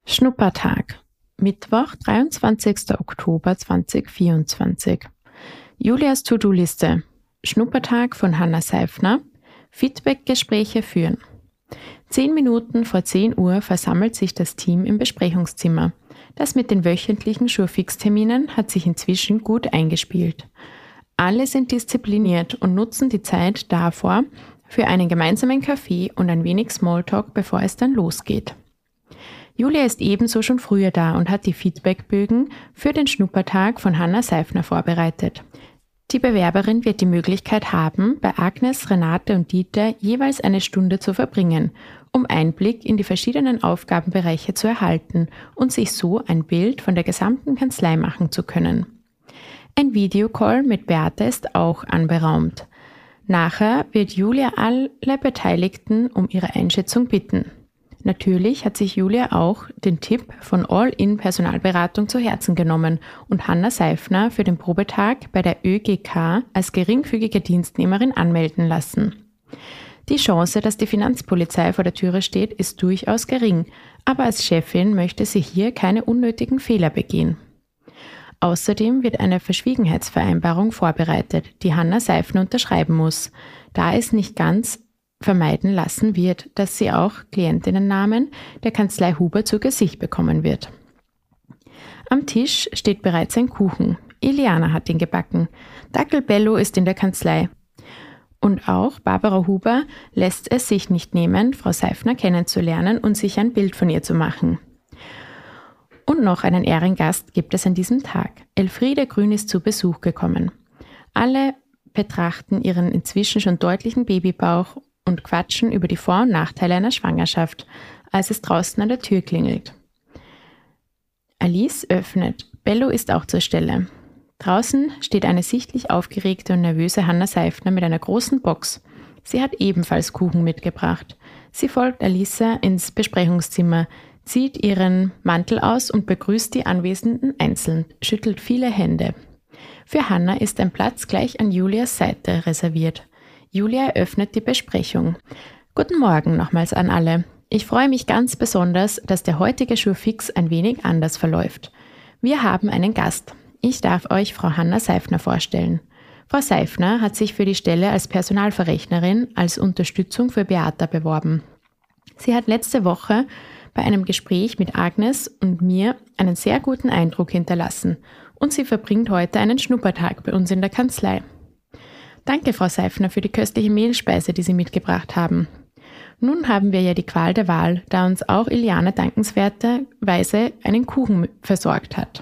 Schnuppertag. Mittwoch, 23. Oktober 2024. Julias To-Do-Liste. Schnuppertag von Hanna Seifner. Feedback-Gespräche führen. 10 Minuten vor 10 Uhr versammelt sich das Team im Besprechungszimmer. Das mit den wöchentlichen Surefix-Terminen hat sich inzwischen gut eingespielt. Alle sind diszipliniert und nutzen die Zeit davor für einen gemeinsamen Kaffee und ein wenig Smalltalk, bevor es dann losgeht. Julia ist ebenso schon früher da und hat die Feedbackbögen für den Schnuppertag von Hanna Seifner vorbereitet. Die Bewerberin wird die Möglichkeit haben, bei Agnes, Renate und Dieter jeweils eine Stunde zu verbringen, um Einblick in die verschiedenen Aufgabenbereiche zu erhalten und sich so ein Bild von der gesamten Kanzlei machen zu können. Ein Videocall mit Beate ist auch anberaumt. Nachher wird Julia alle Beteiligten um ihre Einschätzung bitten. Natürlich hat sich Julia auch den Tipp von All-in-Personalberatung zu Herzen genommen und Hanna Seifner für den Probetag bei der ÖGK als geringfügige Dienstnehmerin anmelden lassen. Die Chance, dass die Finanzpolizei vor der Türe steht, ist durchaus gering, aber als Chefin möchte sie hier keine unnötigen Fehler begehen. Außerdem wird eine Verschwiegenheitsvereinbarung vorbereitet, die Hanna Seifner unterschreiben muss, da es nicht ganz vermeiden lassen wird, dass sie auch Klientinnennamen der Kanzlei Huber zu Gesicht bekommen wird. Am Tisch steht bereits ein Kuchen. Iliana hat ihn gebacken. Dackel Bello ist in der Kanzlei. Und auch Barbara Huber lässt es sich nicht nehmen, Frau Seifner kennenzulernen und sich ein Bild von ihr zu machen. Und noch einen Ehrengast gibt es an diesem Tag. Elfriede Grün ist zu Besuch gekommen. Alle betrachten ihren inzwischen schon deutlichen Babybauch und quatschen über die Vor- und Nachteile einer Schwangerschaft, als es draußen an der Tür klingelt. Alice öffnet. Bello ist auch zur Stelle. Draußen steht eine sichtlich aufgeregte und nervöse Hanna Seifner mit einer großen Box. Sie hat ebenfalls Kuchen mitgebracht. Sie folgt Alice ins Besprechungszimmer, zieht ihren Mantel aus und begrüßt die Anwesenden einzeln, schüttelt viele Hände. Für Hanna ist ein Platz gleich an Julias Seite reserviert. Julia eröffnet die Besprechung. Guten Morgen nochmals an alle. Ich freue mich ganz besonders, dass der heutige Surefix ein wenig anders verläuft. Wir haben einen Gast. Ich darf euch Frau Hanna Seifner vorstellen. Frau Seifner hat sich für die Stelle als Personalverrechnerin als Unterstützung für Beata beworben. Sie hat letzte Woche bei einem Gespräch mit Agnes und mir einen sehr guten Eindruck hinterlassen und sie verbringt heute einen Schnuppertag bei uns in der Kanzlei. Danke, Frau Seifner, für die köstliche Mehlspeise, die Sie mitgebracht haben. Nun haben wir ja die Qual der Wahl, da uns auch Iliana dankenswerterweise einen Kuchen versorgt hat.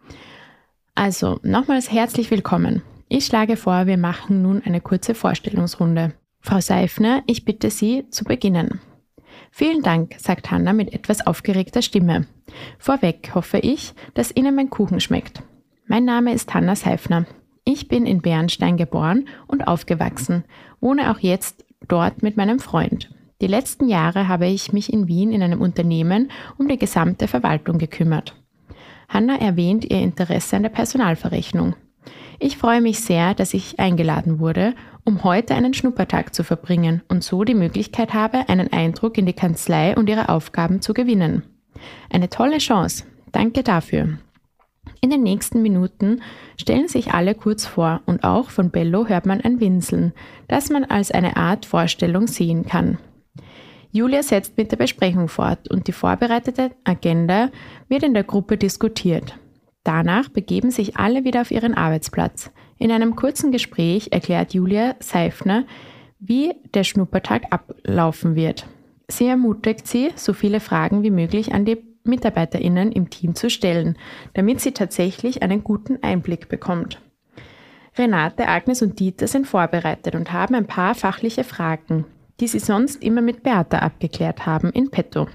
Also, nochmals herzlich willkommen. Ich schlage vor, wir machen nun eine kurze Vorstellungsrunde. Frau Seifner, ich bitte Sie zu beginnen. Vielen Dank, sagt Hanna mit etwas aufgeregter Stimme. Vorweg hoffe ich, dass Ihnen mein Kuchen schmeckt. Mein Name ist Hanna Seifner. Ich bin in Bernstein geboren und aufgewachsen, wohne auch jetzt dort mit meinem Freund. Die letzten Jahre habe ich mich in Wien in einem Unternehmen um die gesamte Verwaltung gekümmert. Hanna erwähnt ihr Interesse an der Personalverrechnung. Ich freue mich sehr, dass ich eingeladen wurde, um heute einen Schnuppertag zu verbringen und so die Möglichkeit habe, einen Eindruck in die Kanzlei und ihre Aufgaben zu gewinnen. Eine tolle Chance. Danke dafür. In den nächsten Minuten stellen sich alle kurz vor und auch von Bello hört man ein Winseln, das man als eine Art Vorstellung sehen kann. Julia setzt mit der Besprechung fort und die vorbereitete Agenda wird in der Gruppe diskutiert. Danach begeben sich alle wieder auf ihren Arbeitsplatz. In einem kurzen Gespräch erklärt Julia Seifner, wie der Schnuppertag ablaufen wird. Sie ermutigt sie, so viele Fragen wie möglich an die MitarbeiterInnen im Team zu stellen, damit sie tatsächlich einen guten Einblick bekommt. Renate, Agnes und Dieter sind vorbereitet und haben ein paar fachliche Fragen, die sie sonst immer mit Beata abgeklärt haben, in petto.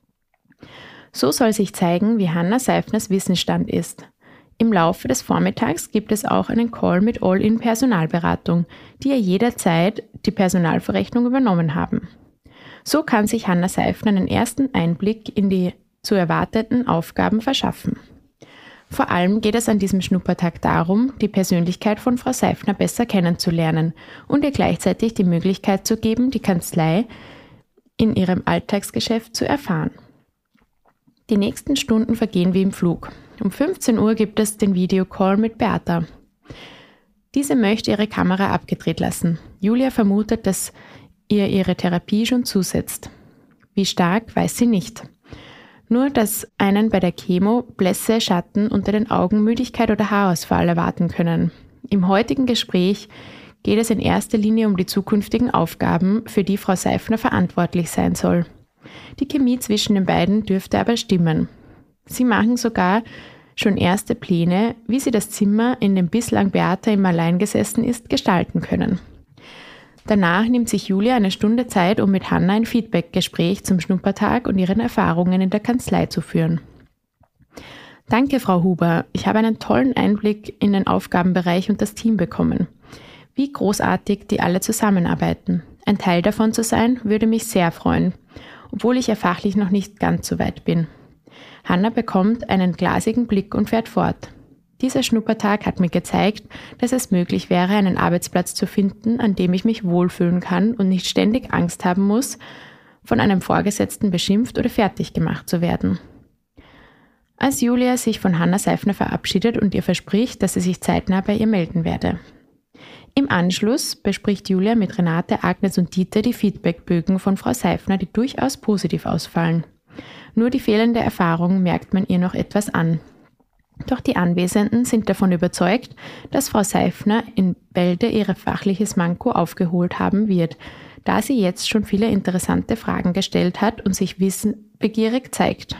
So soll sich zeigen, wie Hanna Seifners Wissensstand ist. Im Laufe des Vormittags gibt es auch einen Call mit All-in-Personalberatung, die ja jederzeit die Personalverrechnung übernommen haben. So kann sich Hanna Seifner einen ersten Einblick in die zu erwarteten Aufgaben verschaffen. Vor allem geht es an diesem Schnuppertag darum, die Persönlichkeit von Frau Seifner besser kennenzulernen und ihr gleichzeitig die Möglichkeit zu geben, die Kanzlei in ihrem Alltagsgeschäft zu erfahren. Die nächsten Stunden vergehen wie im Flug. Um 15 Uhr gibt es den Videocall mit Beata. Diese möchte ihre Kamera abgedreht lassen. Julia vermutet, dass ihr ihre Therapie schon zusetzt. Wie stark, weiß sie nicht. Nur, dass einen bei der Chemo Blässe, Schatten unter den Augen, Müdigkeit oder Haarausfall erwarten können. Im heutigen Gespräch geht es in erster Linie um die zukünftigen Aufgaben, für die Frau Seifner verantwortlich sein soll. Die Chemie zwischen den beiden dürfte aber stimmen. Sie machen sogar schon erste Pläne, wie sie das Zimmer, in dem bislang Beata immer allein gesessen ist, gestalten können. Danach nimmt sich Julia eine Stunde Zeit, um mit Hanna ein Feedback-Gespräch zum Schnuppertag und ihren Erfahrungen in der Kanzlei zu führen. Danke, Frau Huber. Ich habe einen tollen Einblick in den Aufgabenbereich und das Team bekommen. Wie großartig die alle zusammenarbeiten. Ein Teil davon zu sein, würde mich sehr freuen, obwohl ich ja fachlich noch nicht ganz so weit bin. Hanna bekommt einen glasigen Blick und fährt fort. Dieser Schnuppertag hat mir gezeigt, dass es möglich wäre, einen Arbeitsplatz zu finden, an dem ich mich wohlfühlen kann und nicht ständig Angst haben muss, von einem Vorgesetzten beschimpft oder fertig gemacht zu werden. Als Julia sich von Hanna Seifner verabschiedet und ihr verspricht, dass sie sich zeitnah bei ihr melden werde. Im Anschluss bespricht Julia mit Renate, Agnes und Dieter die Feedbackbögen von Frau Seifner, die durchaus positiv ausfallen. Nur die fehlende Erfahrung merkt man ihr noch etwas an. Doch die Anwesenden sind davon überzeugt, dass Frau Seifner in Bälde ihr fachliches Manko aufgeholt haben wird, da sie jetzt schon viele interessante Fragen gestellt hat und sich wissensbegierig zeigt.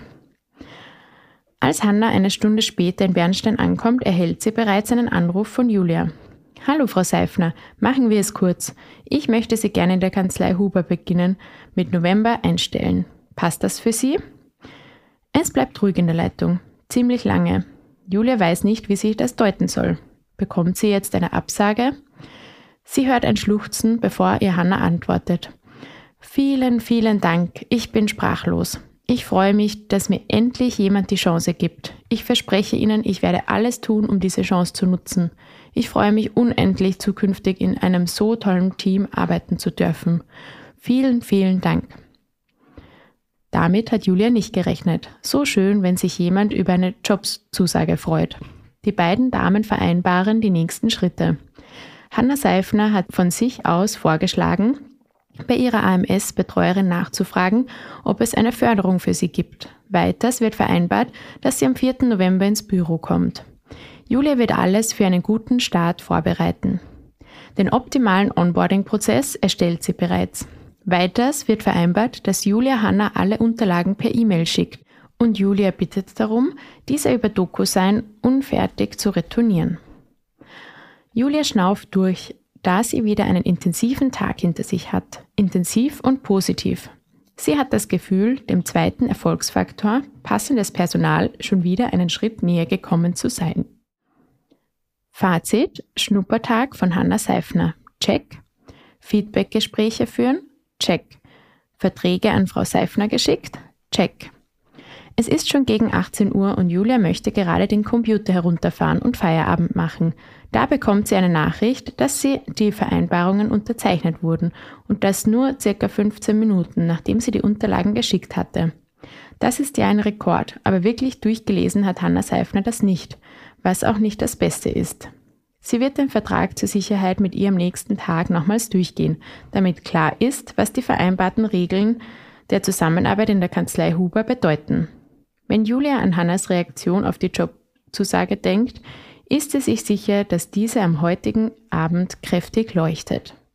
Als Hanna eine Stunde später in Bernstein ankommt, erhält sie bereits einen Anruf von Julia. Hallo Frau Seifner, machen wir es kurz. Ich möchte Sie gerne in der Kanzlei Huber beginnen, mit November einstellen. Passt das für Sie? Es bleibt ruhig in der Leitung. Ziemlich lange. Julia weiß nicht, wie sich das deuten soll. Bekommt sie jetzt eine Absage? Sie hört ein Schluchzen, bevor ihr Hanna antwortet. Vielen, vielen Dank. Ich bin sprachlos. Ich freue mich, dass mir endlich jemand die Chance gibt. Ich verspreche Ihnen, ich werde alles tun, um diese Chance zu nutzen. Ich freue mich unendlich, zukünftig in einem so tollen Team arbeiten zu dürfen. Vielen, vielen Dank. Damit hat Julia nicht gerechnet. So schön, wenn sich jemand über eine Jobzusage freut. Die beiden Damen vereinbaren die nächsten Schritte. Hanna Seifner hat von sich aus vorgeschlagen, bei ihrer AMS-Betreuerin nachzufragen, ob es eine Förderung für sie gibt. Weiters wird vereinbart, dass sie am 4. November ins Büro kommt. Julia wird alles für einen guten Start vorbereiten. Den optimalen Onboarding-Prozess erstellt sie bereits. Weiters wird vereinbart, dass Julia Hanna alle Unterlagen per E-Mail schickt und Julia bittet darum, diese über DocuSign unfertig zu retournieren. Julia schnauft durch, da sie wieder einen intensiven Tag hinter sich hat. Intensiv und positiv. Sie hat das Gefühl, dem zweiten Erfolgsfaktor, passendes Personal, schon wieder einen Schritt näher gekommen zu sein. Fazit: Schnuppertag von Hanna Seifner. Check. Feedbackgespräche führen. Check. Verträge an Frau Seifner geschickt? Check. Es ist schon gegen 18 Uhr und Julia möchte gerade den Computer herunterfahren und Feierabend machen. Da bekommt sie eine Nachricht, dass die Vereinbarungen unterzeichnet wurden und das nur ca. 15 Minuten, nachdem sie die Unterlagen geschickt hatte. Das ist ja ein Rekord, aber wirklich durchgelesen hat Hanna Seifner das nicht, was auch nicht das Beste ist. Sie wird den Vertrag zur Sicherheit mit ihr am nächsten Tag nochmals durchgehen, damit klar ist, was die vereinbarten Regeln der Zusammenarbeit in der Kanzlei Huber bedeuten. Wenn Julia an Hannas Reaktion auf die Jobzusage denkt, ist sie sich sicher, dass diese am heutigen Abend kräftig leuchtet.